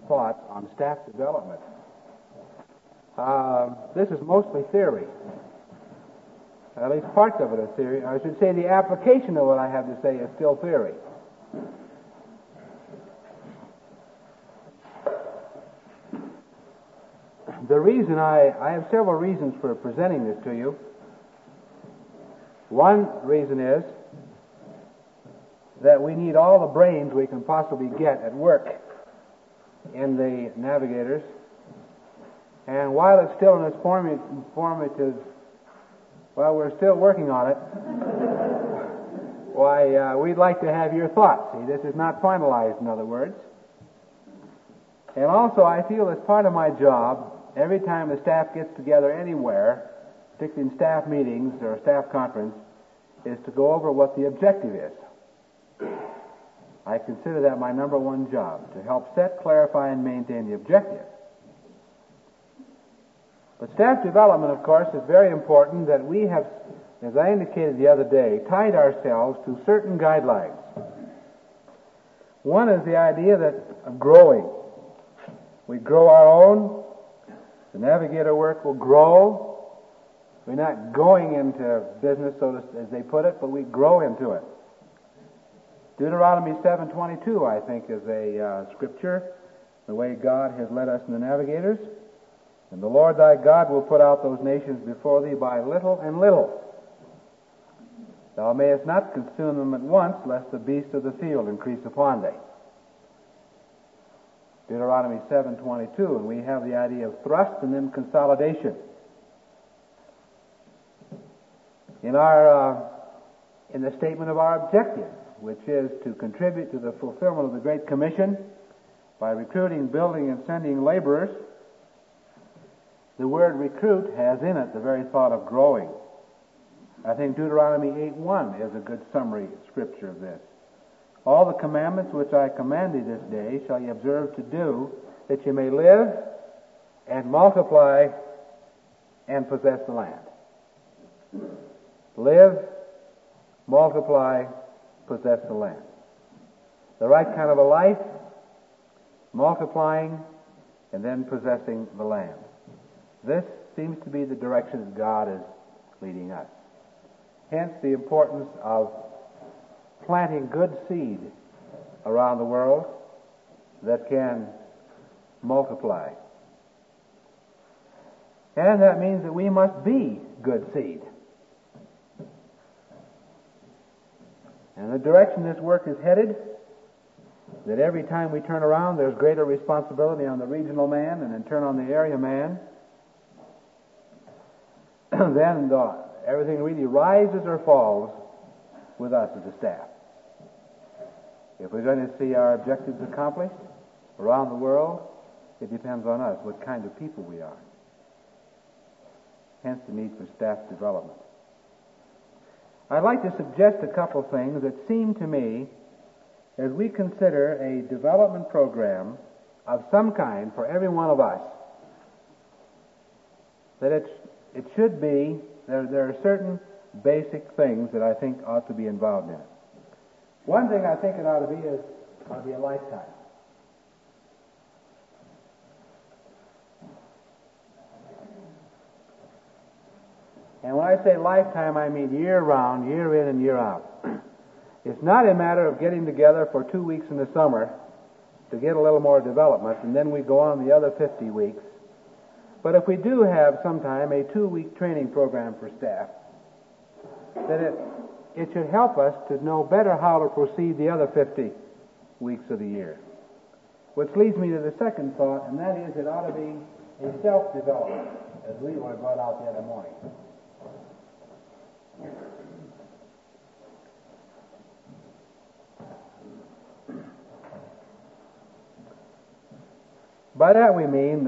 thoughts on staff development. This is mostly theory. At least parts of it are theory. I should say the application of what I have to say is still theory. The reason I have several reasons for presenting this to you. One reason is that we need all the brains we can possibly get at work in the navigators. And while it's still in its formative, well, we're still working on it. Why, we'd like to have your thoughts. See, this is not finalized, in other words. And also, I feel as part of my job, every time the staff gets together anywhere, particularly in staff meetings or a staff conference, is to go over what the objective is. I consider that my number one job, to help set, clarify, and maintain the objective. But staff development, of course, is very important that we have, as I indicated the other day, tied ourselves to certain guidelines. One is the idea that of growing. We grow our own. The navigator work will grow. We're not going into business, as they put it, but we grow into it. Deuteronomy 7:22, I think, is a scripture, the way God has led us in the navigators. And the Lord thy God will put out those nations before thee by little and little. Thou mayest not consume them at once, lest the beasts of the field increase upon thee. Deuteronomy 7:22, and we have the idea of thrust and then consolidation. In the statement of our objective, which is to contribute to the fulfillment of the Great Commission by recruiting, building, and sending laborers, the word recruit has in it the very thought of growing. I think Deuteronomy 8:1 is a good summary scripture of this. All the commandments which I command thee this day shall ye observe to do, that ye may live and multiply and possess the land. Live, multiply, possess the land. The right kind of a life, multiplying, and then possessing the land. This seems to be the direction that God is leading us. Hence the importance of planting good seed around the world that can multiply. And that means that we must be good seed. And the direction this work is headed, that every time we turn around there's greater responsibility on the regional man and in turn on the area man, then everything really rises or falls with us as a staff. If we're going to see our objectives accomplished around the world, it depends on us what kind of people we are. Hence the need for staff development. I'd like to suggest a couple things that seem to me, as we consider a development program of some kind for every one of us, that it should be, there are certain basic things that I think ought to be involved in it. One thing I think it ought to be a lifetime. And when I say lifetime, I mean year-round, year in and year out. It's not a matter of getting together for 2 weeks in the summer to get a little more development, and then we go on the other 50 weeks. But if we do have sometime a 2-week training program for staff, that it should help us to know better how to proceed the other 50 weeks of the year. Which leads me to the second thought, and that is it ought to be a self-development, as we were brought out the other morning. By that we mean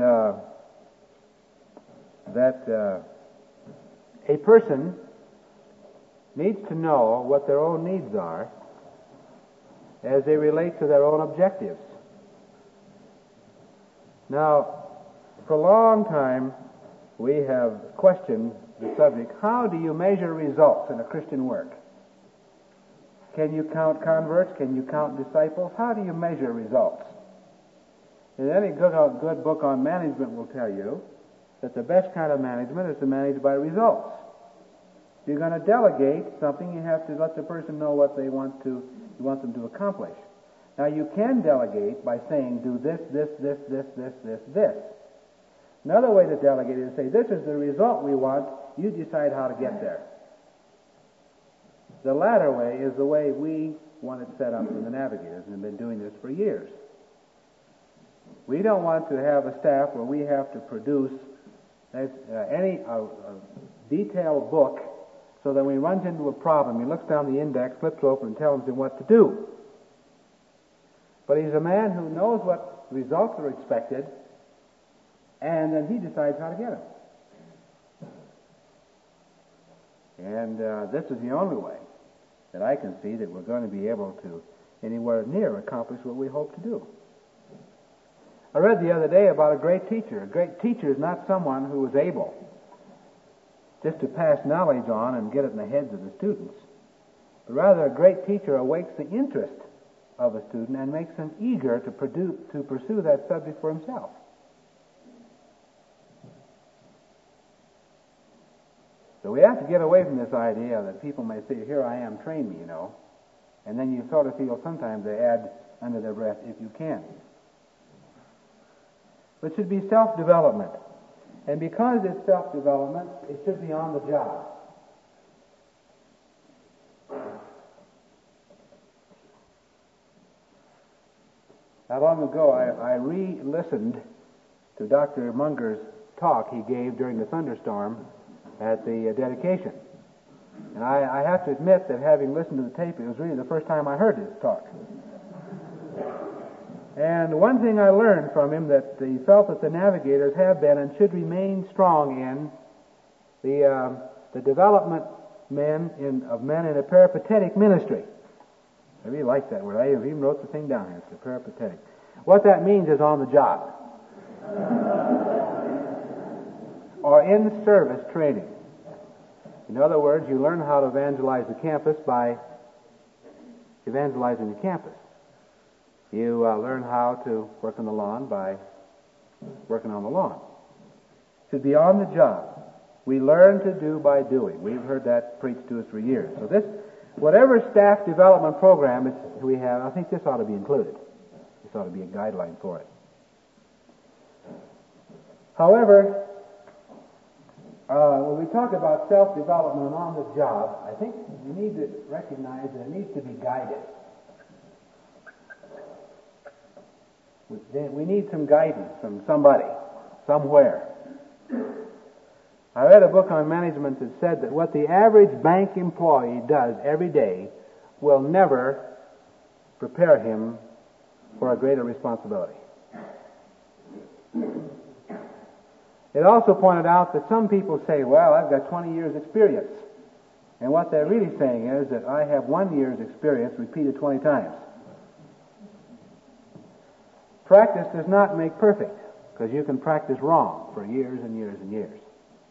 that a person needs to know what their own needs are as they relate to their own objectives. Now, for a long time, we have questioned the subject, how do you measure results in a Christian work? Can you count converts? Can you count disciples? How do you measure results? And any good book on management will tell you that the best kind of management is to manage by results. If you're going to delegate something, you have to let the person know what you want them to accomplish. Now, you can delegate by saying, do this, this, this, this, this, this, this. Another way to delegate is to say, this is the result we want, you decide how to get there. The latter way is the way we want it set up in the Navigators and have been doing this for years. We don't want to have a staff where we have to produce any detailed book so that when he runs into a problem, he looks down the index, flips over, and tells him what to do. But he's a man who knows what results are expected, and then he decides how to get them. And this is the only way that I can see that we're going to be able to anywhere near accomplish what we hope to do. I read the other day about a great teacher. A great teacher is not someone who is able just to pass knowledge on and get it in the heads of the students, but rather a great teacher awakes the interest of a student and makes him eager to pursue that subject for himself. So we have to get away from this idea that people may say, here I am, train me, and then you sort of feel sometimes they add under their breath, if you can. It should be self-development. And because it's self-development, it should be on the job. Not long ago, I re-listened to Dr. Munger's talk he gave during the thunderstorm at the dedication. And I have to admit that having listened to the tape, it was really the first time I heard his talk. And one thing I learned from him that he felt that the Navigators have been and should remain strong in the development of men in a peripatetic ministry. I really like that word. I even wrote the thing down here. It's a peripatetic. What that means is on the job. Or in service training. In other words, you learn how to evangelize the campus by evangelizing the campus. You learn how to work on the lawn by working on the lawn. It should be on the job. We learn to do by doing. We've heard that preached to us for years. So whatever staff development program we have, I think this ought to be included. This ought to be a guideline for it. However, when we talk about self-development on the job, I think we need to recognize that it needs to be guided. We need some guidance from somebody, somewhere. I read a book on management that said that what the average bank employee does every day will never prepare him for a greater responsibility. It also pointed out that some people say, well, I've got 20 years experience. And what they're really saying is that I have 1 year's experience repeated 20 times. Practice does not make perfect, because you can practice wrong for years and years and years.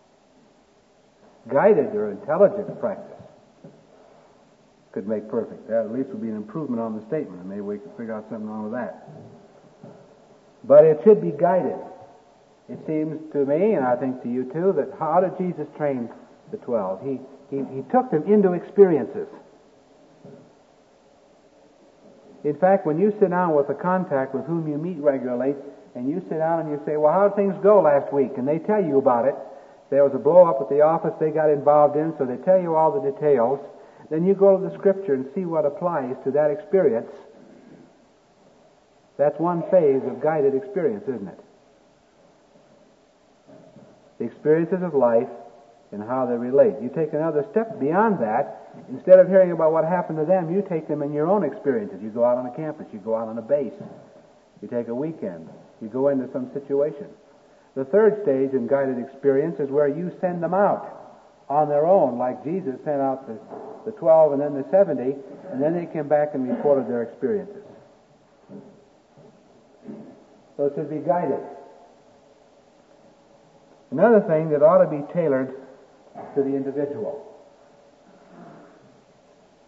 Guided or intelligent practice could make perfect. That at least would be an improvement on the statement, and maybe we could figure out something wrong with that. But it should be guided. It seems to me, and I think to you too, that how did Jesus train the 12? He took them into experiences. In fact, when you sit down with a contact with whom you meet regularly, and you sit down and you say, well, how did things go last week? And they tell you about it. There was a blow-up at the office they got involved in, so they tell you all the details. Then you go to the Scripture and see what applies to that experience. That's one phase of guided experience, isn't it? The experiences of life and how they relate. You take another step beyond that. Instead of hearing about what happened to them, you take them in your own experiences. You go out on a campus. You go out on a base. You take a weekend. You go into some situation. The third stage in guided experience is where you send them out on their own, like Jesus sent out the 12 and then the 70, and then they came back and reported their experiences. So it should be guided. Another thing that ought to be tailored to the individual.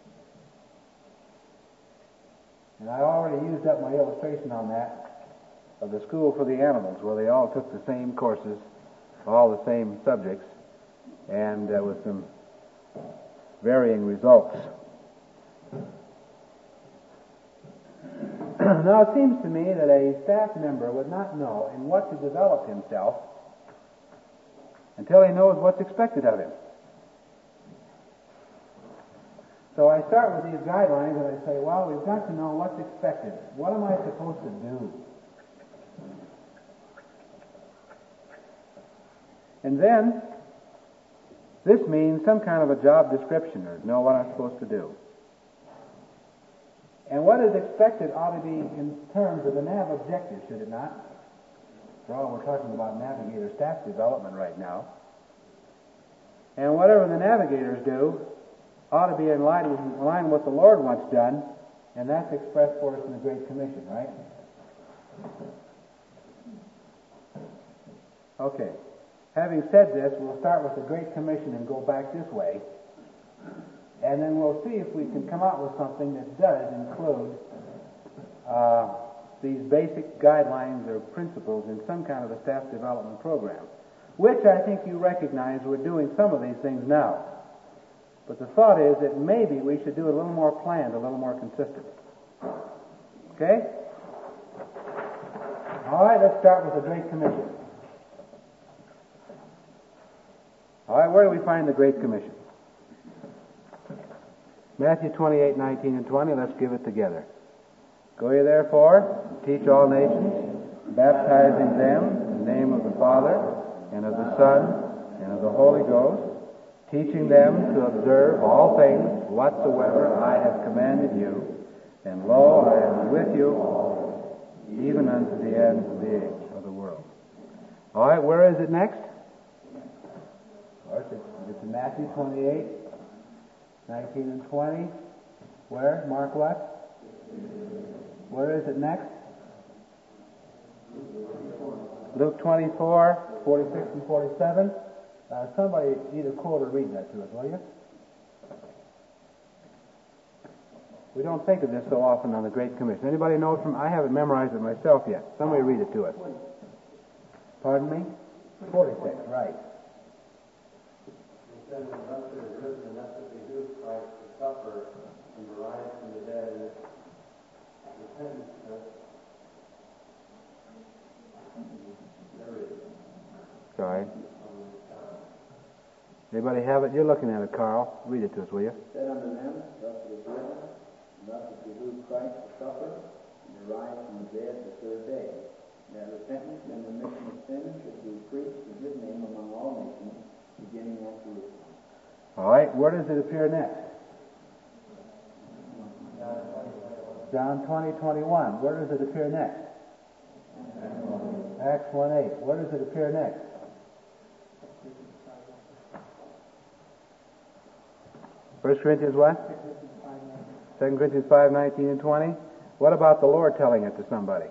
And I already used up my illustration on that. of the School for the Animals, where they all took the same courses, all the same subjects, and with some varying results. Now, it seems to me that a staff member would not know in what to develop himself until he knows what's expected of him. So I start with these guidelines and I say, well, we've got to know what's expected. What am I supposed to do? And then, this means some kind of a job description, or know what I'm supposed to do. And what is expected ought to be in terms of the NAV objective, should it not? After all, we're talking about navigator staff development right now. And whatever the navigators do ought to be in line with what the Lord wants done, and that's expressed for us in the Great Commission, right? Okay. Having said this, we'll start with the Great Commission and go back this way, and then we'll see if we can come out with something that does include these basic guidelines or principles in some kind of a staff development program, which I think you recognize we're doing some of these things now. But the thought is that maybe we should do it a little more planned, a little more consistent. Okay? All right, let's start with the Great Commission. All right, where do we find the Great Commission? Matthew 28, 19, and 20. Let's give it together. Go ye therefore, teach all nations, baptizing them in the name of the Father, and of the Son, and of the Holy Ghost, teaching them to observe all things whatsoever I have commanded you. And lo, I am with you even unto the end of the age of the world. All right, where is it next? It's in Matthew 28, 19 and 20. Where? Mark what? Where is it next? Luke 24, 46 and 47. Somebody either quote or read that to us, will you? We don't think of this so often on the Great Commission. Anybody know it from? I haven't memorized it myself yet. Somebody read it to us. Pardon me? 46, right. It says, thus it is written, and thus it behooves Christ to suffer and to rise from the dead, and repentance. There it is. Sorry. Anybody have it? You're looking at it, Carl. Read it to us, will you? Said unto them, thus it is written, and thus it behooves Christ to suffer and to rise from the dead the third day, that repentance and remission of sins should be preached in his name among all nations, beginning at Jerusalem. All right, where does it appear next? John 20, 21. Where does it appear next? Acts 1:8. Where does it appear next? First Corinthians what? 2 Corinthians 5, 19 and 20. What about the Lord telling it to somebody?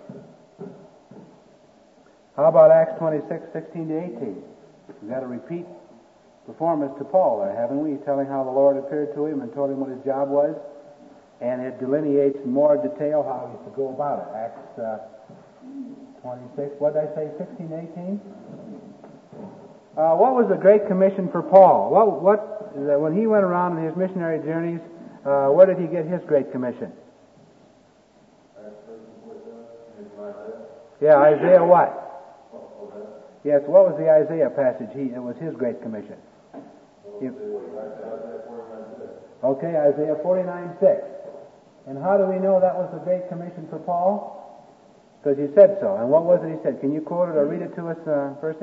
How about Acts 26, 16 to 18? We've got a repeat performance to Paul there, haven't we? Telling how the Lord appeared to him and told him what his job was. And it delineates in more detail how he's to go about it. Acts 26, what did I say, 16, 18? What was the Great Commission for Paul? When he went around on his missionary journeys, where did he get his Great Commission? Yeah, Isaiah what? Yes, what was the Isaiah passage? It was his Great Commission. Okay, Isaiah 49:6. And how do we know that was the Great Commission for Paul? Because he said so. And what was it he said? Can you quote it or read it to us, Percy?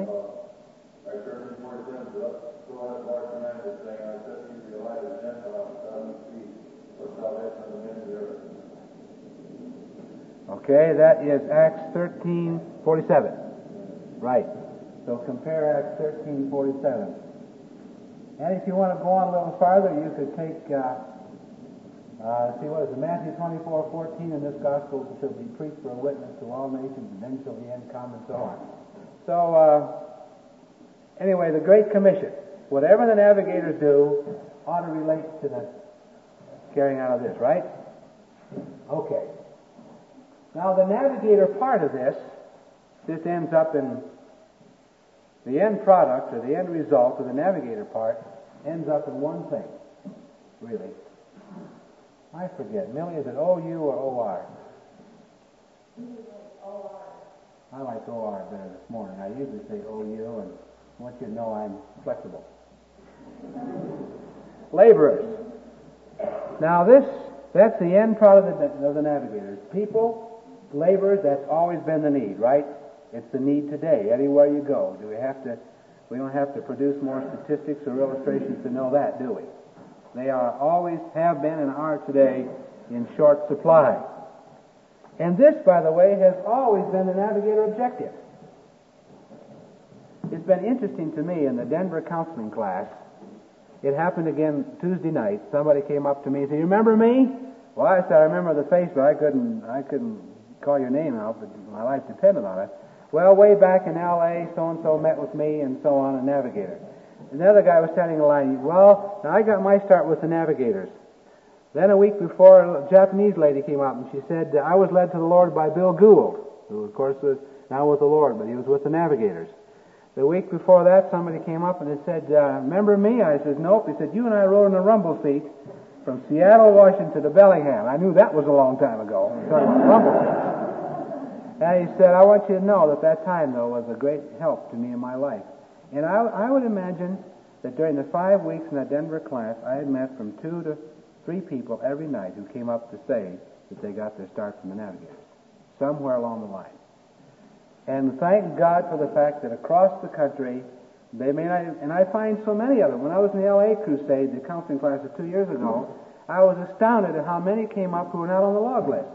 Okay, that is Acts 13:47. Right. So compare Acts 13:47. And if you want to go on a little farther, you could take, what is it, Matthew 24:14, and this gospel shall be preached for a witness to all nations, and then shall the end come, and so on. So, anyway, the Great Commission. Whatever the navigators do ought to relate to the carrying out of this, right? Okay. Now, the navigator part of this this ends up in the end product, or the end result of the navigator part, ends up in one thing, really. I forget. Millie, is it O-U or O-R? I like O-R better this morning. I usually say O-U, and I want you to know I'm flexible. Laborers. Now that's the end product of the navigators. People, laborers, that's always been the need, right? It's the need today, anywhere you go. We don't have to produce more statistics or illustrations to know that, do we? They always have been and are today in short supply. And this, by the way, has always been the navigator objective. It's been interesting to me in the Denver counseling class. It happened again Tuesday night. Somebody came up to me and said, "You remember me?" Well, I said, "I remember the face, but I couldn't call your name out, but my life depended on it." "Well, way back in L.A., so-and-so met with me," and so on, a navigator. Another guy was standing in line. "Well, now I got my start with the navigators." Then a week before, a Japanese lady came up and she said, "I was led to the Lord by Bill Gould," who of course was now with the Lord, but he was with the navigators. The week before that, somebody came up and said, "Remember me?" I said, "Nope." He said, "You and I rode in a rumble seat from Seattle, Washington to Bellingham." I knew that was a long time ago. I'm talking about rumble seats. And he said, "I want you to know that time, though, was a great help to me in my life." And I would imagine that during the 5 weeks in that Denver class, I had met from 2 to 3 people every night who came up to say that they got their start from the navigators, somewhere along the line. And thank God for the fact that across the country, they may not, and I find so many of them. When I was in the L.A. crusade, the counseling class of 2 years ago, I was astounded at how many came up who were not on the log list.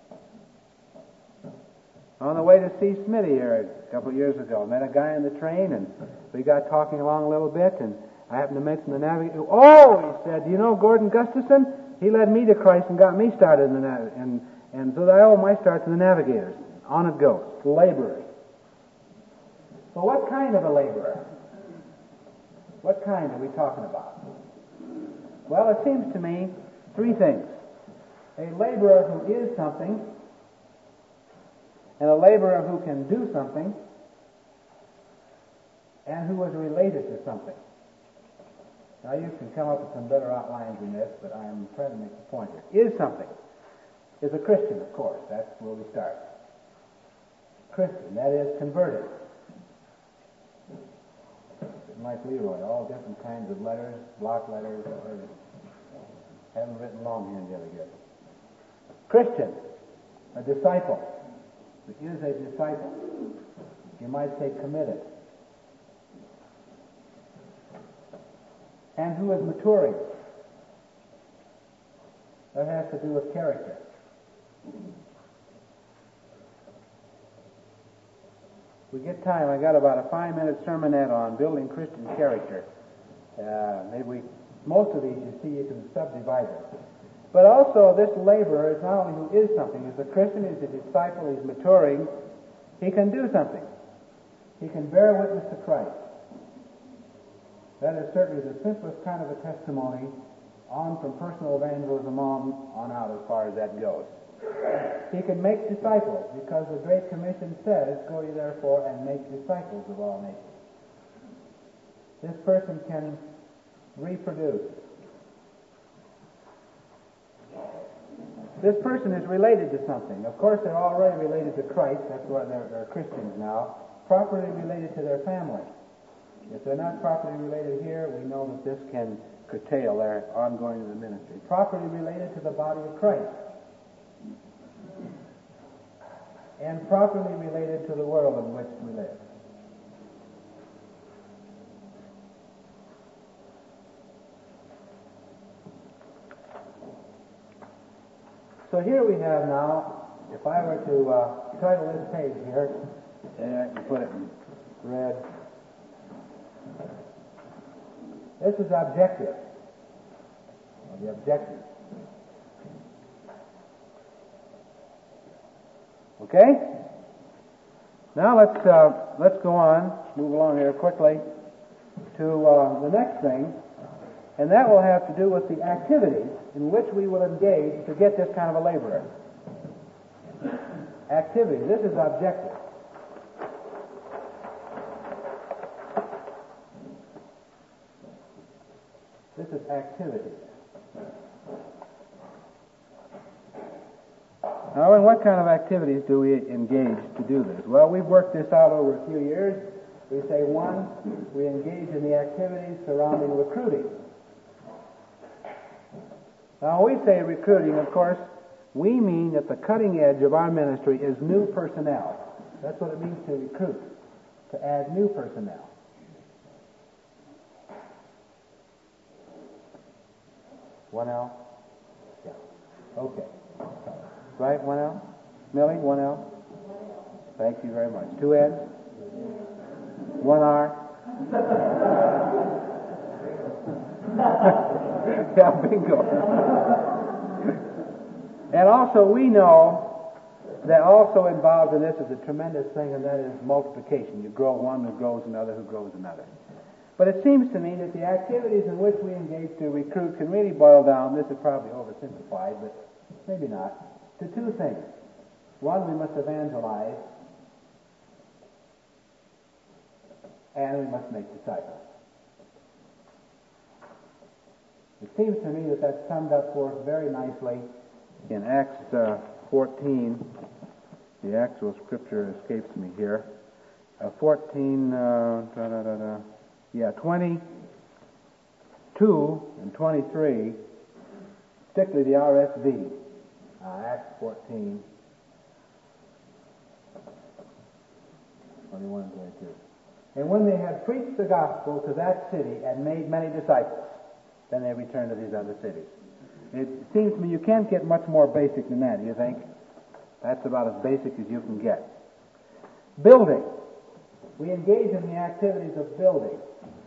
On the way to see Smitty here a couple of years ago, met a guy on the train, and we got talking along a little bit, and I happened to mention the navigator. "Oh," he said, "do you know Gordon Gustafson? He led me to Christ and got me started in the and so I owe my start to the navigators." On it goes. Laborers. So what kind of a laborer? What kind are we talking about? Well, it seems to me 3 things. A laborer who is something, and a laborer who can do something, and who is related to something. Now, you can come up with some better outlines in this, but I'm trying to make the point here. Is something. Is a Christian, of course. That's where we start. Christian, that is converted. Like Leroy, all different kinds of letters, block letters, or haven't written longhand yet again. Christian, a disciple. It is a disciple. You might say committed. And who is maturing. That has to do with character. We get time. I got about a 5-minute sermonette on building Christian character. Most of these you see you can subdivide them. But also this laborer is not only who is something, he's a Christian, he's a disciple, he's maturing, he can do something. He can bear witness to Christ. That is certainly the simplest kind of a testimony on from personal evangelism on out as far as that goes. He can make disciples because the Great Commission says, "Go ye therefore and make disciples of all nations." This person can reproduce. This person is related to something. Of course, they're already related to Christ. That's why they're Christians now. Properly related to their family. If they're not properly related here, we know that this can curtail their ongoing in the ministry. Properly related to the body of Christ. And properly related to the world in which we live. So here we have now, if I were to title this page here, and I can put it in red. This is objective. The objective. Okay? Now let's go on, move along here quickly to the next thing, and that will have to do with the activities in which we will engage to get this kind of a laborer. Activity. This is objective. activities. Now, in what kind of activities do we engage to do this? Well, we've worked this out over a few years. We say, one, we engage in the activities surrounding recruiting. Now, when we say recruiting, of course, we mean that the cutting edge of our ministry is new personnel. That's what it means to recruit, to add new personnel. One L? Yeah. Okay. Right, 1L? Millie, 1L? Thank you very much. 2 N's? 1 R? Yeah, bingo. And also we know that also involved in this is a tremendous thing, and that is multiplication. You grow one who grows another who grows another. But it seems to me that the activities in which we engage to recruit can really boil down, this is probably oversimplified, but maybe not, to 2 things. One, we must evangelize, and we must make disciples. It seems to me that that's summed up for us very nicely in Acts 14. The actual scripture escapes me here. 22 and 23, particularly the RSV. Acts 14, 21 and 22. And when they had preached the gospel to that city and made many disciples, then they returned to these other cities. It seems to me you can't get much more basic than that, do you think? That's about as basic as you can get. Building. We engage in the activities of building.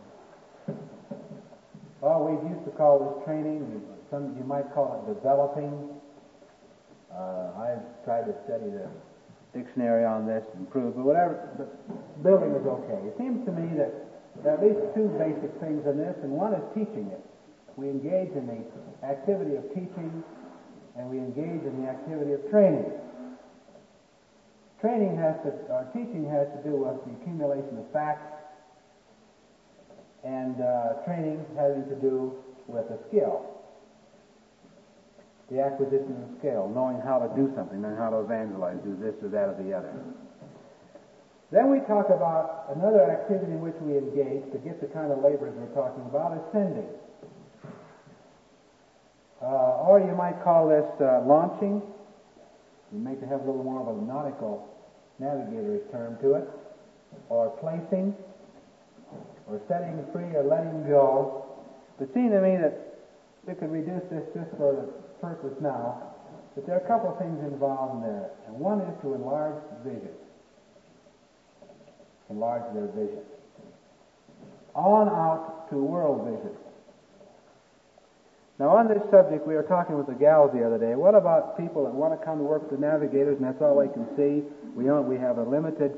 Well, we used to call this training. You might call it developing. I've tried to study the dictionary on this and prove, but whatever, but building is okay. It seems to me that there are at least 2 basic things in this, and one is teaching it. We engage in the activity of teaching, and we engage in the activity of training. Teaching has to do with the accumulation of facts, and training having to do with a skill. The acquisition of skill, knowing how to do something, knowing how to evangelize, do this or that or the other. Then we talk about another activity in which we engage to get the kind of laborers we're talking about is sending. Or you might call this launching. You may have a little more of a nautical navigator's term to it. Or placing, or setting free, or letting go. But it seems to me that we could reduce this just for the purpose now, but there are a couple of things involved in there. And one is to enlarge vision. Enlarge their vision. On out to world vision. Now, on this subject, we were talking with the gals the other day. What about people that want to come to work with the navigators, and that's all they can see? We have a limited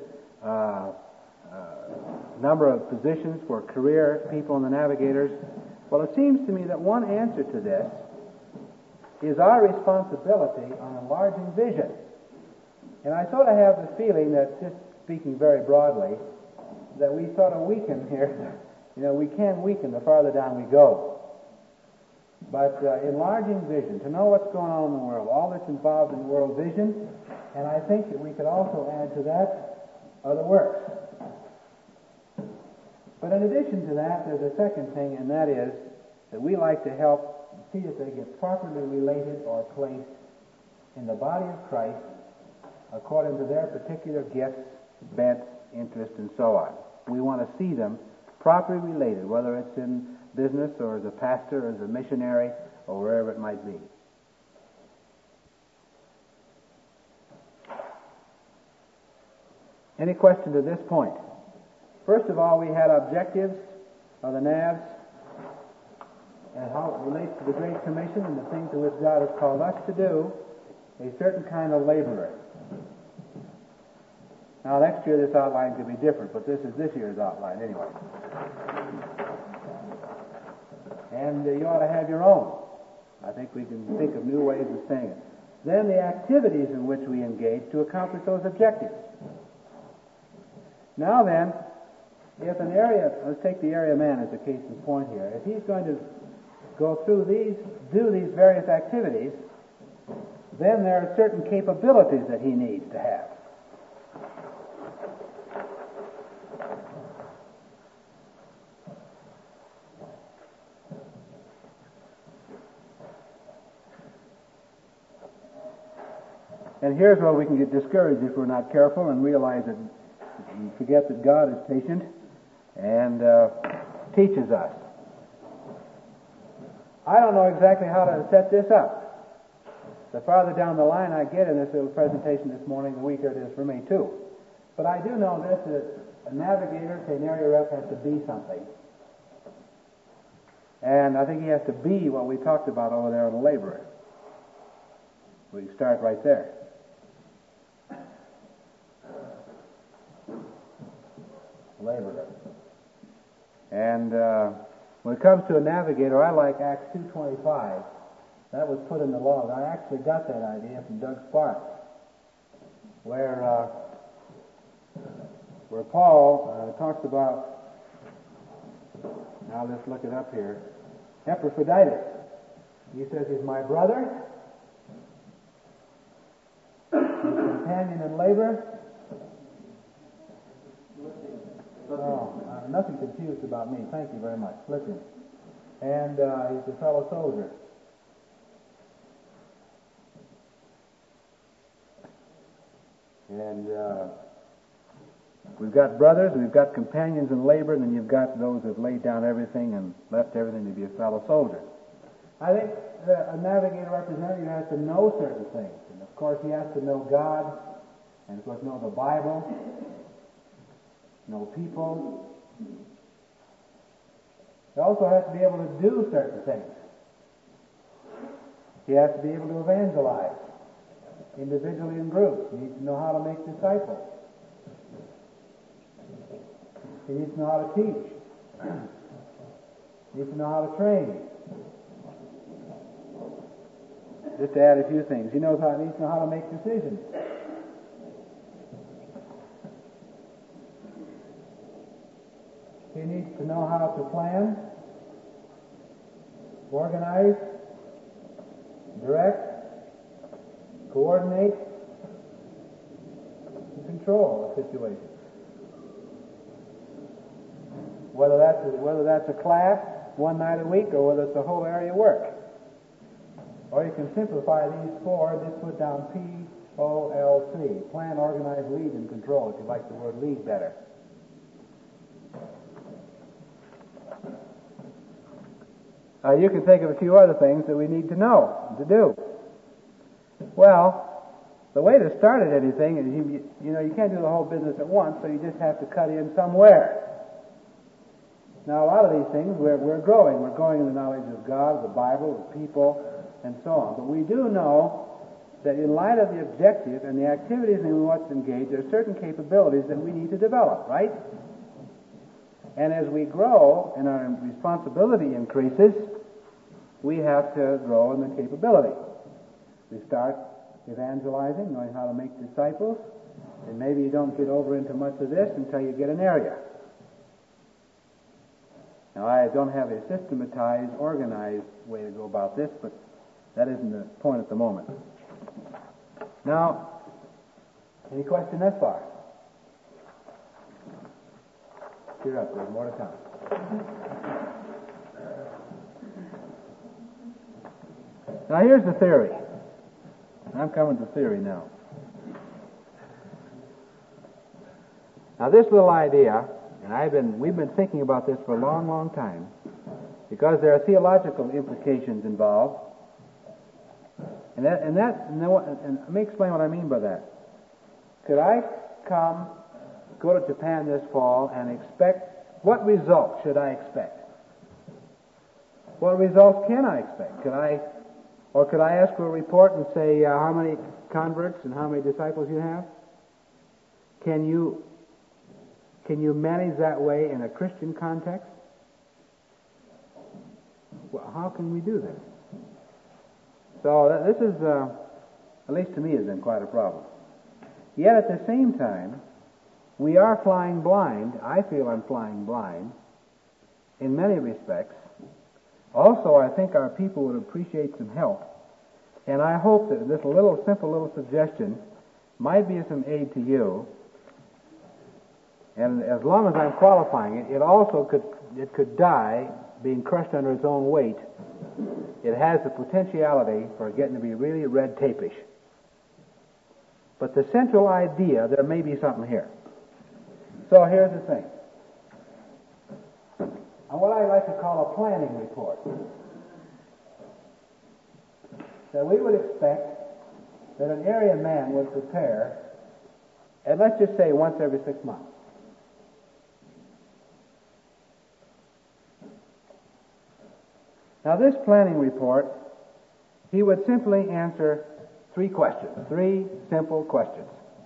number of positions for career people in the navigators. Well, it seems to me that one answer to this is our responsibility on enlarging vision. And I sort of have the feeling that, just speaking very broadly, that we sort of weaken here. We can weaken the farther down we go. But enlarging vision, to know what's going on in the world, all that's involved in world vision, and I think that we could also add to that other works. But in addition to that, there's a second thing, and that is that we like to help see that they get properly related or placed in the body of Christ according to their particular gifts, bents, interests, and so on. We want to see them properly related, whether it's in business or as a pastor or as a missionary or wherever it might be. Any question to this point? First of all, we had objectives of the NAVs and how it relates to the Great Commission and the things to which God has called us to do, a certain kind of laborer. Now, next year this outline could be different, but this is this year's outline anyway. And you ought to have your own. I think we can think of new ways of saying it. Then the activities in which we engage to accomplish those objectives. Now then, if an area, let's take the area man as a case in point here. If he's going to go through do these various activities, then there are certain capabilities that he needs to have. And here's where we can get discouraged if we're not careful and realize that we forget that God is patient and teaches us. I don't know exactly how to set this up. The farther down the line I get in this little presentation this morning, the weaker it is for me too. But I do know this, that a navigator, say an area rep, has to be something. And I think he has to be what we talked about over there on the laborer. We can start right there. Laborer. And when it comes to a navigator, I like Acts 2:25. That was put in the log. I actually got that idea from Doug Sparks, where Paul talks about, now let's look it up here, Epaphroditus. He says he's my brother, his companion in labor. Oh, nothing confused about me. Thank you very much. Listen. And he's a fellow soldier. And we've got brothers, we've got companions in labor, and then you've got those who've laid down everything and left everything to be a fellow soldier. I think a navigator representative has to know certain things. And of course he has to know God, and of course know the Bible, know people. He also has to be able to do certain things. He has to be able to evangelize individually and groups. He needs to know how to make disciples. He needs to know how to teach. He needs to know how to train. Just to add a few things. He needs to know how to make decisions. He needs to know how to plan, organize, direct, coordinate, and control a situation. Whether that's a class one night a week or whether it's a whole area of work. Or you can simplify these four, just put down POLC, plan, organize, lead, and control, if you like the word lead better. You can think of a few other things that we need to know and to do. Well, the way to start at anything is, you can't do the whole business at once, so you just have to cut in somewhere. Now, a lot of these things, we're growing. We're growing in the knowledge of God, the Bible, the people, and so on. But we do know that in light of the objective and the activities in which we engage, there are certain capabilities that we need to develop, right? And as we grow and our responsibility increases, we have to grow in the capability. We start evangelizing, knowing how to make disciples, and maybe you don't get over into much of this until you get an area. Now, I don't have a systematized, organized way to go about this, but that isn't the point at the moment. Now, any question thus far? Cheer up, there's more to come. Now, here's the theory. I'm coming to theory now. Now, this little idea, and we've been thinking about this for a long, long time, because there are theological implications involved. And let me explain what I mean by that. Could I go to Japan this fall and expect, what results should I expect? What results can I expect? Could I ask for a report and say how many converts and how many disciples you have? Can you manage that way in a Christian context? Well, how can we do this? So this is, at least to me, has been quite a problem. Yet at the same time, we are flying blind. I feel I'm flying blind in many respects Also, I think our people would appreciate some help. And I hope that this simple little suggestion might be of some aid to you. And as long as I'm qualifying it, it could die being crushed under its own weight. It has the potentiality for getting to be really red tapish. But the central idea, there may be something here. So here's the thing. What I like to call a planning report. That we would expect that an area man would prepare, and let's just say once every 6 months. Now this planning report, he would simply answer 3 questions, 3 simple questions.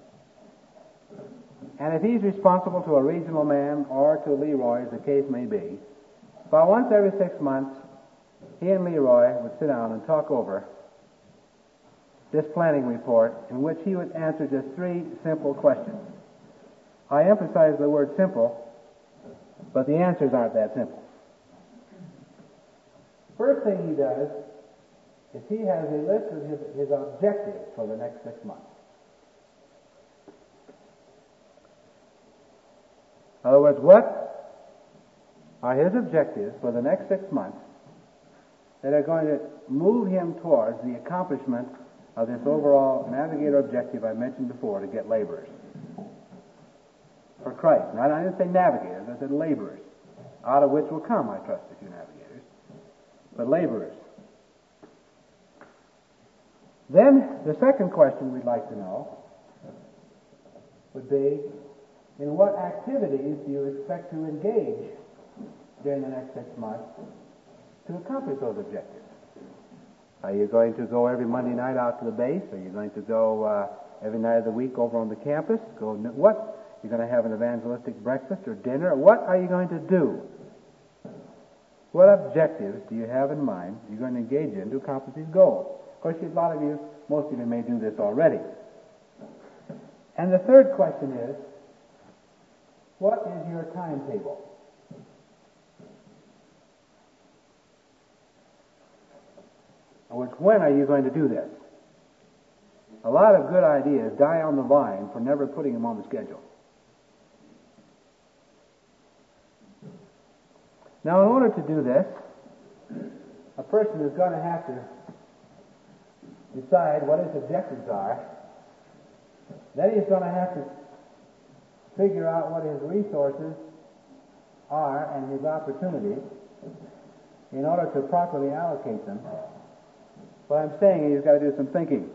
And if he's responsible to a regional man or to Leroy, as the case may be, about once every 6 months, he and Leroy would sit down and talk over this planning report in which he would answer just 3 simple questions. I emphasize the word simple, but the answers aren't that simple. First thing he does is he has a list of his objectives for the next 6 months. In other words, what are his objectives for the next 6 months that are going to move him towards the accomplishment of this overall navigator objective I mentioned before, to get laborers for Christ. Now, I didn't say navigators, I said laborers, out of which will come, I trust, a few navigators, but laborers. Then the second question we'd like to know would be, in what activities do you expect to engage during the next 6 months to accomplish those objectives? Are you going to go every Monday night out to the base? Are you going to go every night of the week over on the campus? What? You're going to have an evangelistic breakfast or dinner? What are you going to do? What objectives do you have in mind you're going to engage in to accomplish these goals? Of course, most of you may do this already. And the third question is, what is your timetable? In other words, when are you going to do this? A lot of good ideas die on the vine for never putting them on the schedule. Now, in order to do this, a person is going to have to decide what his objectives are. Then he's going to have to figure out what his resources are and his opportunities in order to properly allocate them. What I'm saying is he's got to do some thinking.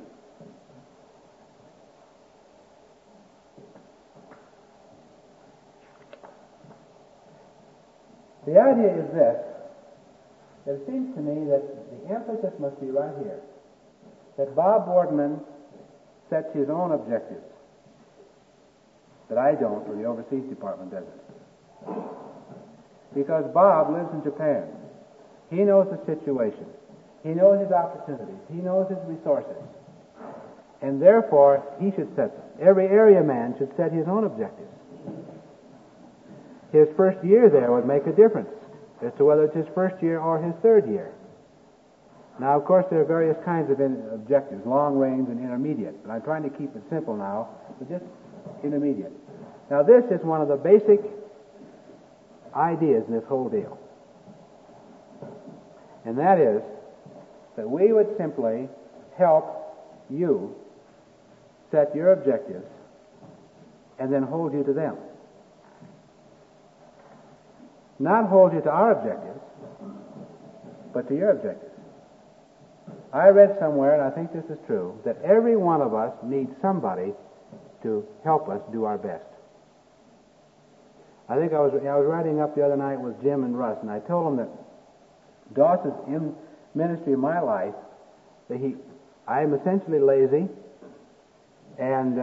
The idea is this, that it seems to me that the emphasis must be right here, that Bob Boardman sets his own objectives, that I don't, or the Overseas Department doesn't. Because Bob lives in Japan. He knows the situation. He knows his opportunities. He knows his resources. And therefore, he should set them. Every area man should set his own objectives. His first year there would make a difference as to whether it's his first year or his third year. Now, of course, there are various kinds of objectives, long range and intermediate. But I'm trying to keep it simple now, but just intermediate. Now, this is one of the basic ideas in this whole deal. And that is that we would simply help you set your objectives and then hold you to them. Not hold you to our objectives, but to your objectives. I read somewhere, and I think this is true, that every one of us needs somebody to help us do our best. I think I was riding up the other night with Jim and Russ, and I told them that Doss is in ministry of my life, that I am essentially lazy and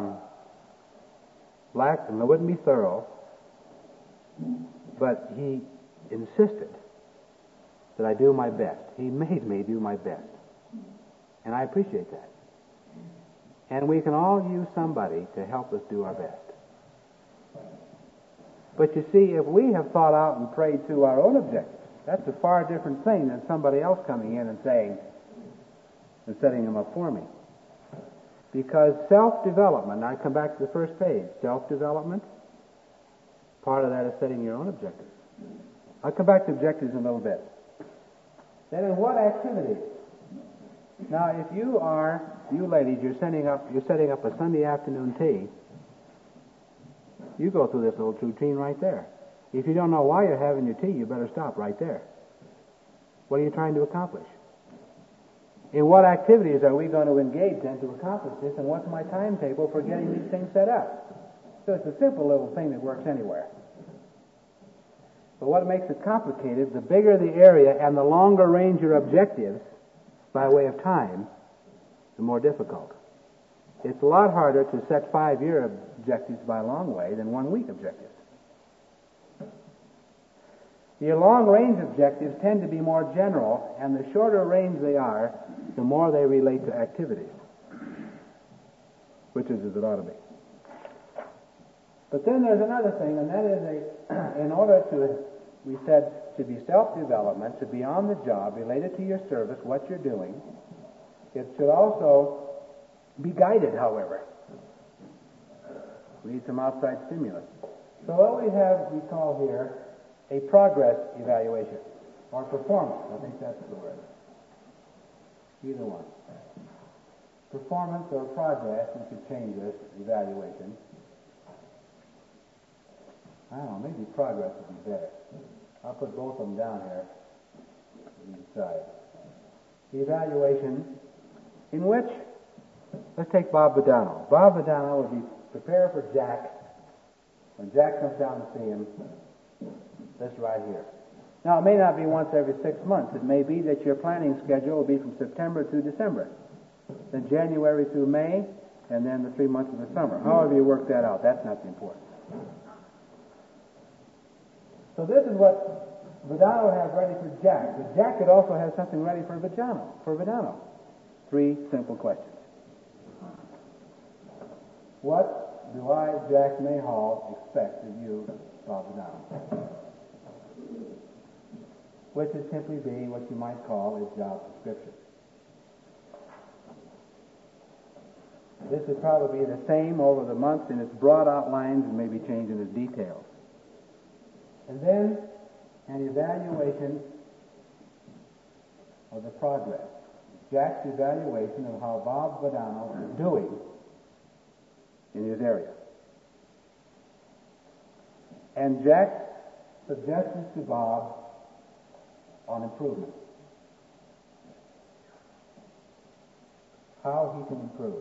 lack, and I wouldn't be thorough, but he insisted that I do my best. He made me do my best. And I appreciate that. And we can all use somebody to help us do our best. But you see, if we have thought out and prayed through our own objectives, That's a far different thing than somebody else coming in and saying, and setting them up for me. Because self-development, I come back to the first page, self-development, part of that is setting your own objectives. I'll come back to objectives in a little bit. Then in what activities? Now, if you ladies, you're setting up a Sunday afternoon tea, you go through this little routine right there. If you don't know why you're having your tea, you better stop right there. What are you trying to accomplish? In what activities are we going to engage then to accomplish this, and what's my timetable for getting these things set up? So it's a simple little thing that works anywhere. But what makes it complicated, the bigger the area and the longer range your objectives by way of time, the more difficult. It's a lot harder to set 5-year objectives by a long way than 1-week objectives. Your long-range objectives tend to be more general, and the shorter range they are, the more they relate to activities, which is as it ought to be. But then there's another thing, and that is in order to, we said, to be self-development, to be on the job, related to your service, what you're doing. It should also be guided, however. We need some outside stimulus. So what we have, we call here, a progress evaluation, or performance. I think that's the word. Either one. Performance or progress, we could change this, evaluation. I don't know, maybe progress would be better. I'll put both of them down here on each side. The evaluation in which, let's take Bob Badano. Bob Badano would be prepare for Jack. When Jack comes down to see him, this right here. Now, it may not be once every 6 months. It may be that your planning schedule will be from September to December, then January through May, and then the 3 months of the summer. However you work that out, that's not the important. So this is what Badano would have ready for Jack. But Jack could also have something ready for Badano. 3 simple questions. What do I, Jack Mayhall, expect of you, Bob Badano? Which would simply be what you might call a job description. This would probably be the same over the months in its broad outlines and maybe change in its details. And then an evaluation of the progress. Jack's evaluation of how Bob Badano is doing in his area. And Jack's suggestions to Bob on improvement. How he can improve.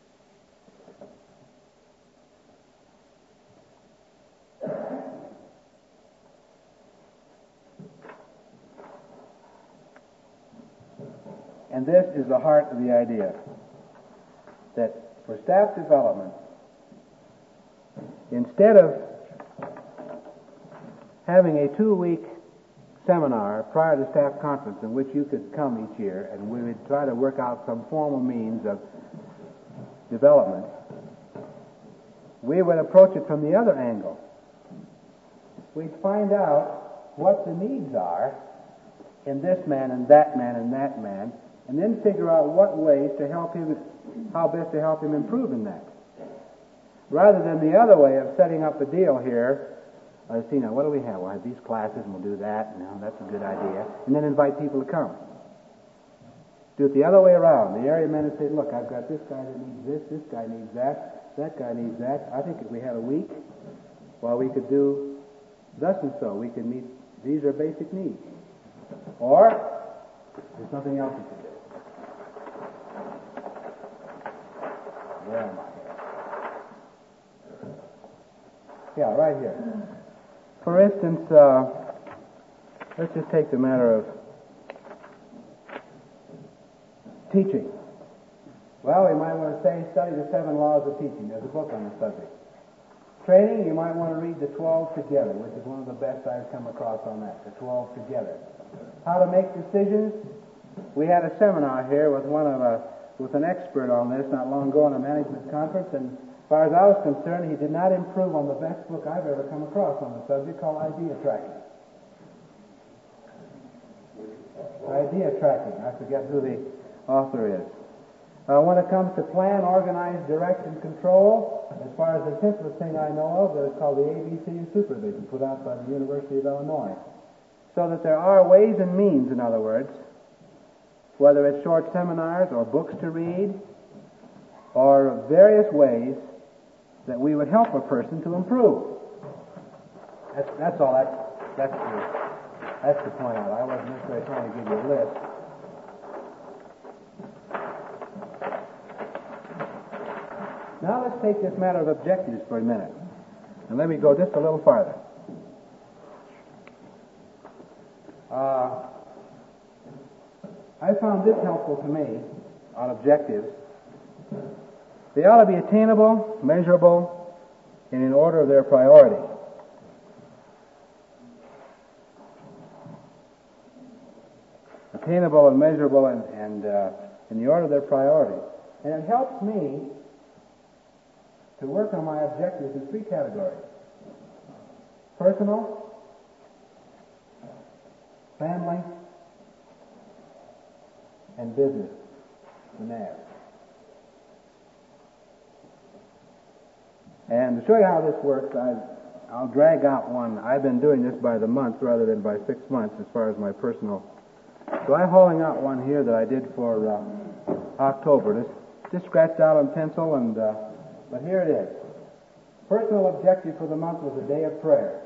And this is the heart of the idea, that for staff development, instead of having a 2-week seminar prior to staff conference in which you could come each year and we would try to work out some formal means of development, we would approach it from the other angle. We'd find out what the needs are in this man and that man and that man, and then figure out what ways to help him, how best to help him improve in that. Rather than the other way of setting up a deal here, see, now, what do we have? We'll have these classes, and we'll do that. Now, that's a good idea. And then invite people to come. Do it the other way around. The area men would say, look, I've got this guy that needs this guy needs that guy needs that. I think if we had a week, well, we could do thus and so. We could meet, these are basic needs. Or, there's something else we could do. Where am I here? Yeah, right here. For instance, let's just take the matter of teaching. Well, we might want to say, study the 7 laws of teaching. There's a book on the subject. Training, you might want to read the 12 Together, which is one of the best I've come across on that, the 12 Together. How to make decisions. We had a seminar here with with an expert on this not long ago in a management conference, and as far as I was concerned, he did not improve on the best book I've ever come across on the subject, called Idea Tracking. Idea tracking. I forget who the author is. When it comes to plan, organize, direct, and control, as far as the simplest thing I know of, it's called the ABC of Supervision, put out by the University of Illinois. So that there are ways and means, in other words, whether it's short seminars or books to read, or various ways that we would help a person to improve. That's all. That's the point of it. I wasn't necessarily trying to give you a list. Now let's take this matter of objectives for a minute. And let me go just a little farther. I found this helpful to me on objectives. They ought to be attainable, measurable, and in order of their priority. Attainable and measurable and in the order of their priority. And it helps me to work on my objectives in three categories: personal, family, and business, the NAB. And to show you how this works, I'll drag out one. I've been doing this by the month rather than by 6 months as far as my personal. So I'm hauling out one here that I did for October. Just scratched out on pencil, but here it is. Personal objective for the month was a day of prayer.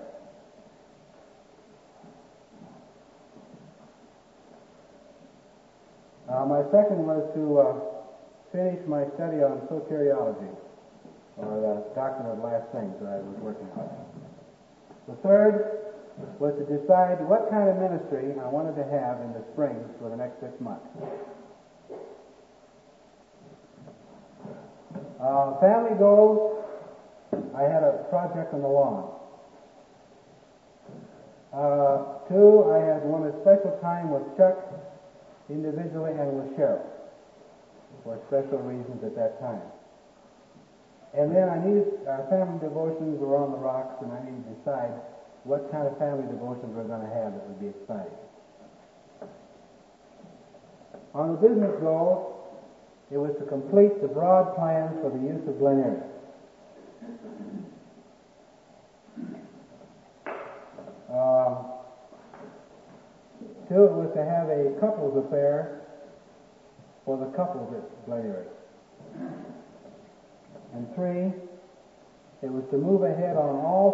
My second was to finish my study on soteriology, or the doctrine of last things that I was working on. The third was to decide what kind of ministry I wanted to have in the spring for the next 6 months. Family goals, I had a project on the lawn. 2, I had wanted special time with Chuck individually and with Cheryl for special reasons at that time. And then I needed, our family devotions were on the rocks, and I needed to decide what kind of family devotions we're going to have that would be exciting. On the business goal, it was to complete the broad plans for the use of Glen Eyrie. Two, it was to have a couples affair for the couples at Glen Eyrie. And 3, it was to move ahead on all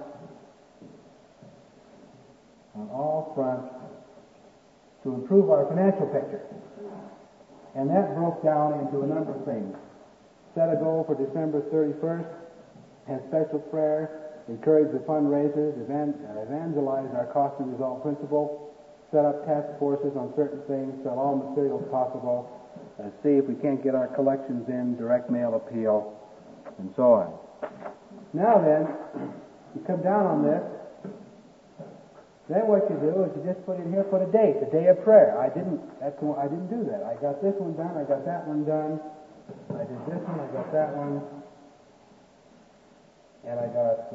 fronts to improve our financial picture. And that broke down into a number of things. Set a goal for December 31st, have special prayer, encourage the fundraisers, evangelize our cost and result principle, set up task forces on certain things, sell all materials possible, see if we can't get our collections in, direct mail appeal, and so on. Now then, you come down on this, then what you do is you just put in here, put a date, the day of prayer. I didn't do that. I got this one done, I got that one done, I did this one, I got that one, and I got,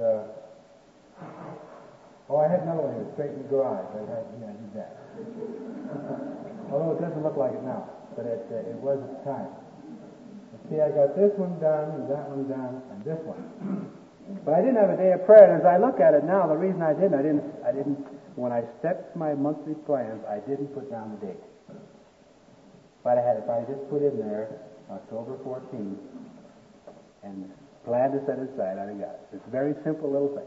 I had another one here, straight in the garage. I did that. Although it doesn't look like it now, but it was at the time. See, I got this one done, and that one done, and this one. But I didn't have a day of prayer, and as I look at it now, the reason I didn't, when I set my monthly plans, I didn't put down the date. But if I just put in there October 14th and planned to set it aside, I'd have got it. It's a very simple little thing.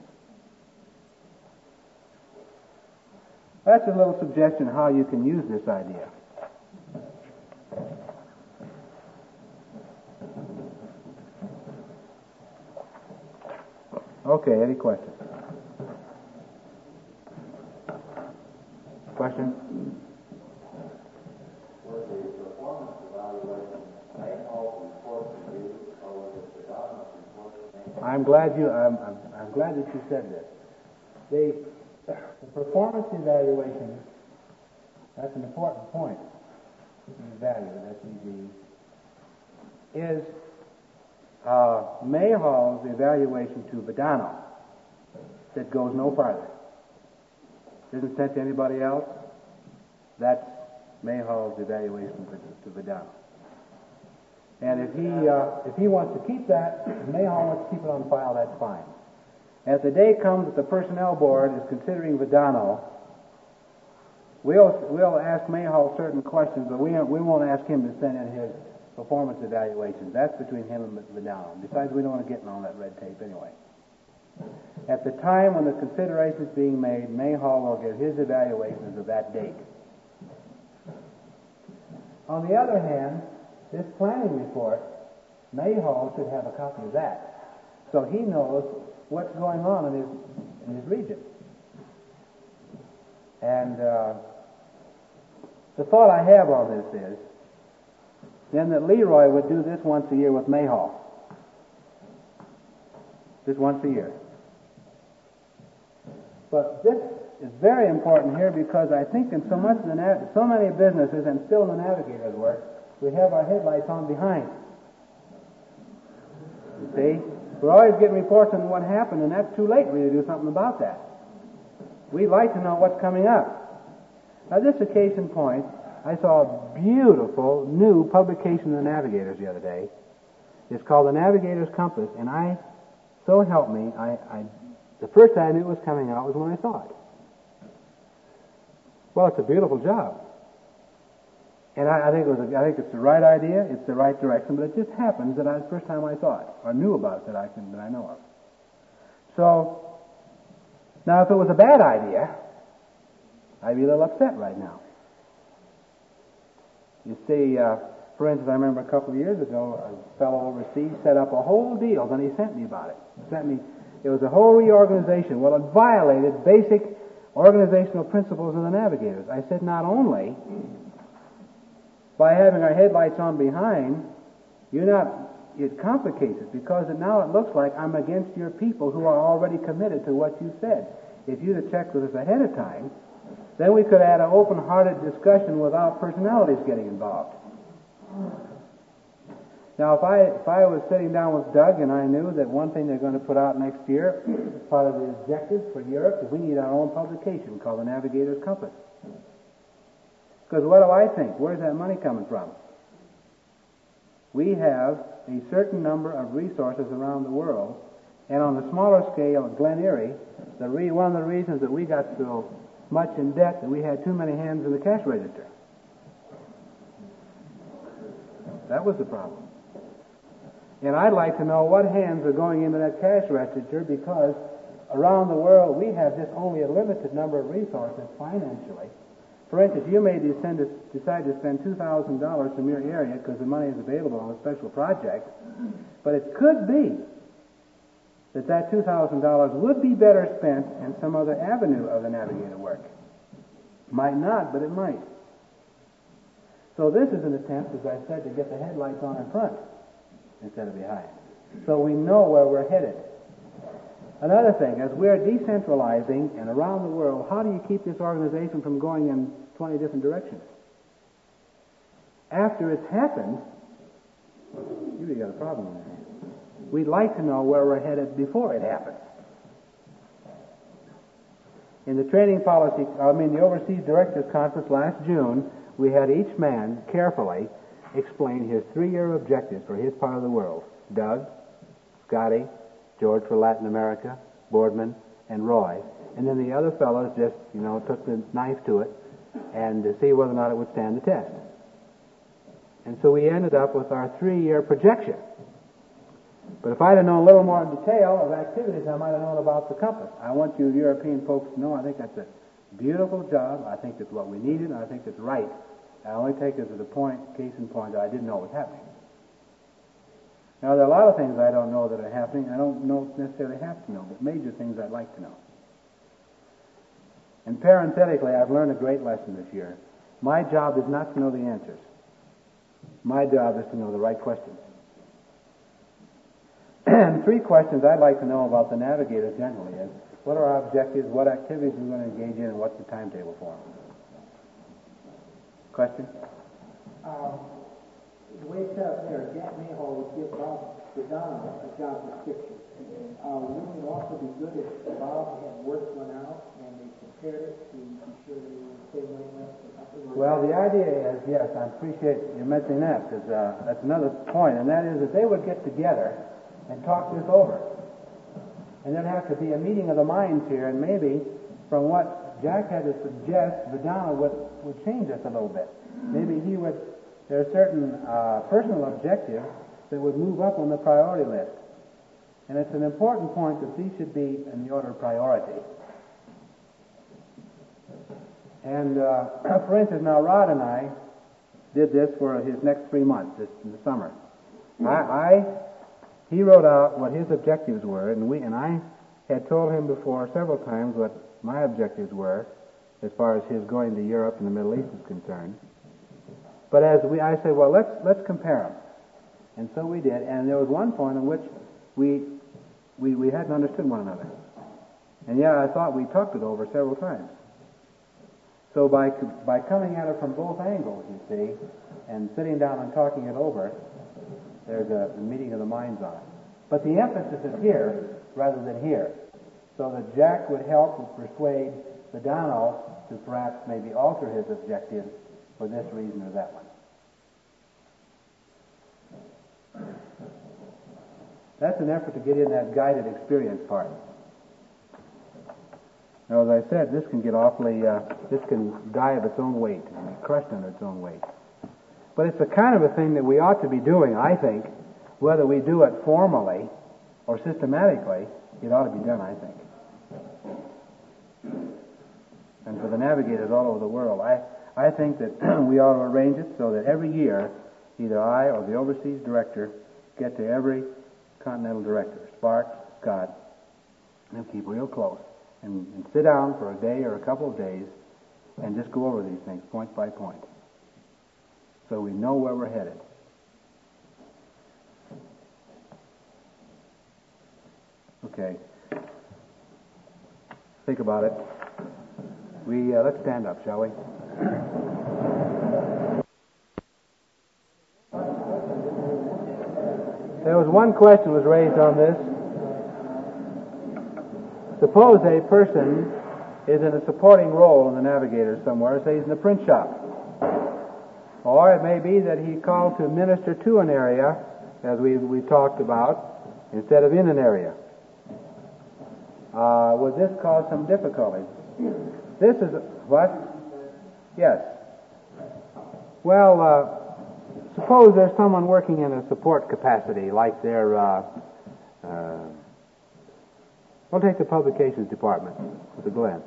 That's a little suggestion how you can use this idea. Okay, any questions? Question? Was the performance evaluation main all report to you, or was it the government report? I'm glad that you said this. The performance evaluation, that's an important point. Is Mayhall's evaluation to Badano that goes no farther. Isn't sent to anybody else. That's Mayhall's evaluation to Vidano. And if he wants to keep that, Mayhall wants to keep it on file, that's fine. As the day comes that the personnel board is considering Vidano, we'll ask Mayhall certain questions, but we won't ask him to send in his performance evaluations. That's between him and Vidano. Besides, we don't want to get in all that red tape anyway. At the time when the consideration is being made, Mayhall will give his evaluations of that date. On the other hand, this planning report, Mayhall should have a copy of that, so he knows what's going on in his region. And the thought I have on this is then that Leroy would do this once a year with Mayhall. Just once a year. But this is very important here because I think in so many businesses and still in the navigator's work, we have our headlights on behind. You see? We're always getting reports on what happened, and that's too late for you to do something about that. We'd like to know what's coming up. Now, this is a case in point. I saw a beautiful new publication in the Navigators the other day. It's called The Navigator's Compass, and so help me, the first time I knew it was coming out was when I saw it. Well, it's a beautiful job. And I think it's the right idea, it's the right direction, but it just happens that the first time I saw it, or knew about it that I know of. So, now if it was a bad idea, I'd be a little upset right now. You see, for instance, I remember a couple of years ago, a fellow overseas set up a whole deal, then he sent me about it. It was a whole reorganization. Well, it violated basic organizational principles of the Navigators. I said, not only by having our headlights on behind, it complicates it, because now it looks like I'm against your people who are already committed to what you said. If you'd have checked with us ahead of time, then we could have had an open-hearted discussion without personalities getting involved. Now, if I was sitting down with Doug and I knew that one thing they're going to put out next year, part of the objectives for Europe, is we need our own publication called The Navigator's Compass. Because what do I think? Where's that money coming from? We have a certain number of resources around the world, and on the smaller scale at Glen Erie, one of the reasons that we got so much in debt that we had too many hands in the cash register. That was the problem. And I'd like to know what hands are going into that cash register, because around the world we have just only a limited number of resources financially. For instance, you may decide to spend $2,000 from your area because the money is available on a special project, but it could be that $2,000 would be better spent in some other avenue of the Navigator work. Might not, but it might. So this is an attempt, as I said, to get the headlights on in front instead of behind, so we know where we're headed. Another thing, as we're decentralizing and around the world, how do you keep this organization from going in 20 different directions? After it's happened, you've got a problem in your hands. We'd like to know where we're headed before it happens. In the the Overseas Directors Conference last June, we had each man carefully explain his 3-year objectives for his part of the world. Doug, Scotty, George for Latin America, Boardman, and Roy. And then the other fellows just, took the knife to it and to see whether or not it would stand the test. And so we ended up with our 3-year projection. But if I'd have known a little more detail of activities, I might have known about the compass. I want you European folks to know I think that's a beautiful job. I think it's what we needed, and I think it's right. I only take it as a case in point that I didn't know was happening. Now, there are a lot of things I don't know that are happening. I don't necessarily have to know, but major things I'd like to know. And parenthetically, I've learned a great lesson this year. My job is not to know the answers. My job is to know the right questions. And 3 questions I'd like to know about the Navigator generally is, what are our objectives, what activities we're going to engage in, and what's the timetable for them? Question? The way it's set up there, Jack Mayhall would give Bob Vidano a job description. Wouldn't it also be good if Bob had work one out and they compared it to be sure they were the same way left or something? Well, the idea is, yes, I appreciate you mentioning that, because that's another point, and that is that they would get together and talk this over. And there'd have to be a meeting of the minds here, and maybe from what Jack had to suggest, Vidana would change this a little bit. Maybe there are certain personal objectives that would move up on the priority list. And it's an important point that these should be in the order of priority. And, for instance, now Rod and I did this for his next 3 months, this in the summer. He wrote out what his objectives were, and I had told him before several times what my objectives were as far as his going to Europe and the Middle East is concerned. But I said, well, let's compare them. And so we did, and there was one point in which we hadn't understood one another. And yet I thought we talked it over several times. So by coming at it from both angles, you see, and sitting down and talking it over, there's a meeting of the minds on it. But the emphasis is here rather than here, so that Jack would help and persuade Vidano to perhaps maybe alter his objectives for this reason or that one. That's an effort to get in that guided experience part. Now, as I said, this can get this can die of its own weight and be crushed under its own weight. But it's the kind of a thing that we ought to be doing, I think, whether we do it formally or systematically, it ought to be done, I think. And for the navigators all over the world, I think that we ought to arrange it so that every year, either I or the overseas director get to every continental director, Sparks, Scott, and keep real close. And sit down for a day or a couple of days and just go over these things point by point so we know where we're headed. Okay. Think about it. Let's stand up, shall we? There was one question was raised on this. Suppose a person is in a supporting role in the Navigator somewhere, say he's in the print shop. Or it may be that he's called to minister to an area, as we talked about, instead of in an area. Would this cause some difficulties? This is... What? Yes. Well, suppose there's someone working in a support capacity, like they're... We'll take the publications department with the Glen.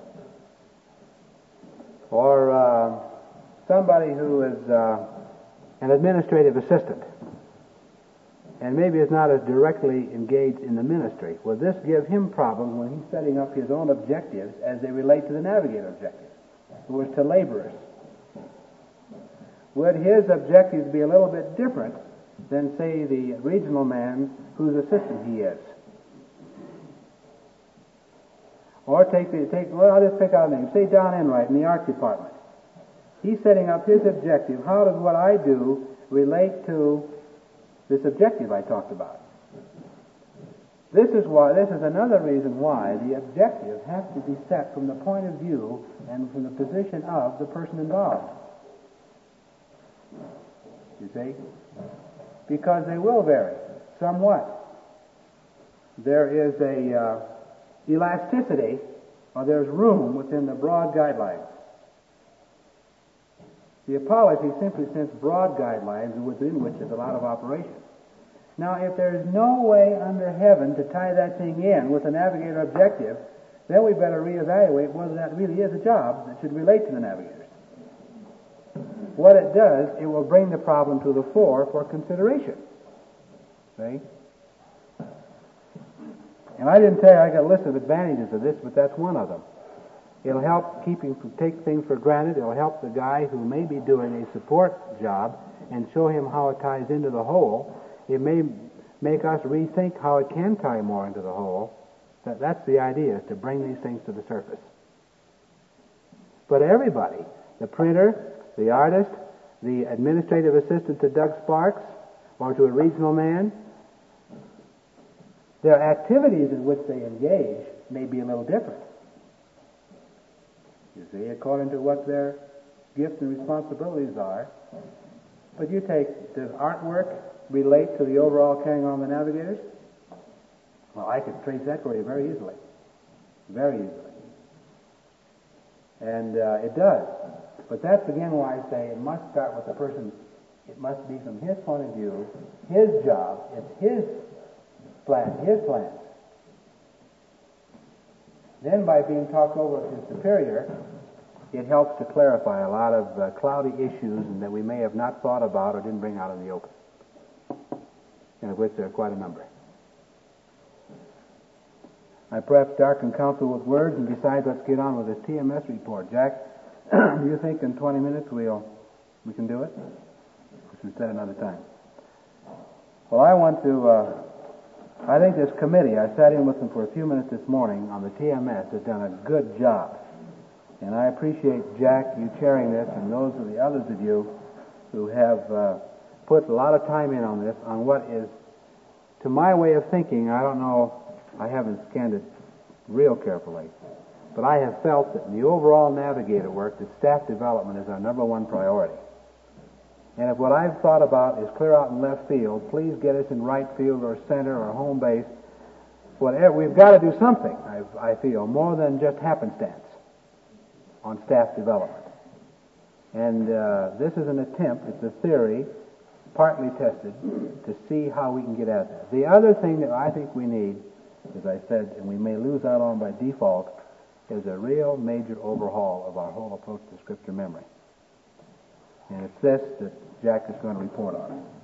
Or somebody who is an administrative assistant and maybe is not as directly engaged in the ministry. Will this give him problems when he's setting up his own objectives as they relate to the Navigator objectives, who is to laborers? Would his objectives be a little bit different than, say, the regional man whose assistant he is? Or I'll just pick out a name. Say Don Enright in the art department. He's setting up his objective. How does what I do relate to this objective I talked about? This is another reason why the objective has to be set from the point of view and from the position of the person involved. You see? Because they will vary somewhat. There is a elasticity, or there's room within the broad guidelines. The apology simply sends broad guidelines within which there's a lot of operation. Now, if there's no way under heaven to tie that thing in with a Navigator objective, then we better reevaluate whether that really is a job that should relate to the Navigators. What it does, it will bring the problem to the fore for consideration. See? And I didn't tell you I got a list of advantages of this, but that's one of them. It'll help take things for granted. It'll help the guy who may be doing a support job and show him how it ties into the whole. It may make us rethink how it can tie more into the whole. That's the idea, is to bring these things to the surface. But everybody, the printer, the artist, the administrative assistant to Doug Sparks, or to a regional man, their activities in which they engage may be a little different. You see, according to what their gifts and responsibilities are. But you take, does artwork relate to the overall carrying on of the navigators? Well, I could trace that for you very easily. Very easily. And it does. But that's again why I say it must start with the person. It must be from his point of view, his job, it's his plan, his plans. Then by being talked over with his superior, it helps to clarify a lot of cloudy issues that we may have not thought about or didn't bring out in the open, and of which there are quite a number. I perhaps darken counsel with words, and besides, let's get on with this TMS report. Jack, do you think in 20 minutes we can do it? We should set another time. Well, I think this committee, I sat in with them for a few minutes this morning on the TMS, has done a good job. And I appreciate, Jack, you chairing this, and those of the others of you who have put a lot of time in on this, on what is, to my way of thinking, I don't know, I haven't scanned it real carefully, but I have felt that in the overall navigator work, that staff development is our number one priority. And if what I've thought about is clear out in left field, please get us in right field or center or home base. Whatever, we've got to do something, I feel, more than just happenstance on staff development. And this is an attempt, it's a theory, partly tested, to see how we can get at that. The other thing that I think we need, as I said, and we may lose out on by default, is a real major overhaul of our whole approach to scripture memory. And it's this that Jack is going to report on.